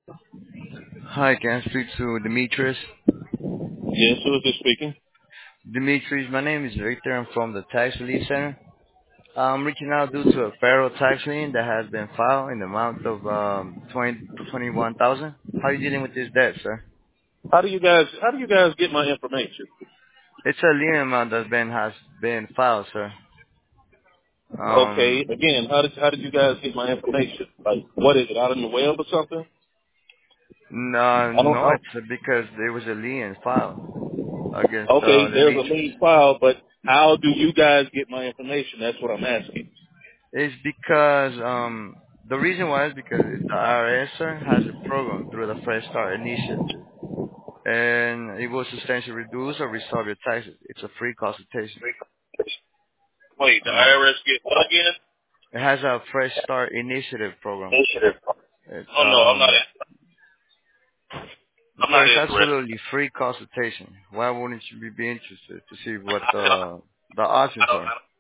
Hi, can I speak to Demetrius? Yes, who is this speaking? Demetrius, my name is Victor. I'm from the Tax Relief Center. I'm reaching out due to a federal tax lien that has been filed in the amount of 21,000. How are you dealing with this debt, sir? How do you guys get my information? It's a lien amount has been filed, sir. Okay, Um, again, how did you guys get my information? Like, what is it, out in the web or something? no, I don't no, know. it's because there was a lien filed against Okay, there's a Demetrius. lien file, but how do you guys get my information? That's what I'm asking. It's because the reason why is because the IRS, sir, has a program through the Fresh Start Initiative, and it will substantially reduce or resolve your taxes. It's a free consultation. Wait, the Um, IRS get what again? it has a Fresh Start Initiative program. Initiative. It's Oh no, I'm so not it's interested. absolutely free consultation. Why wouldn't you be interested to see what I the options don't, are?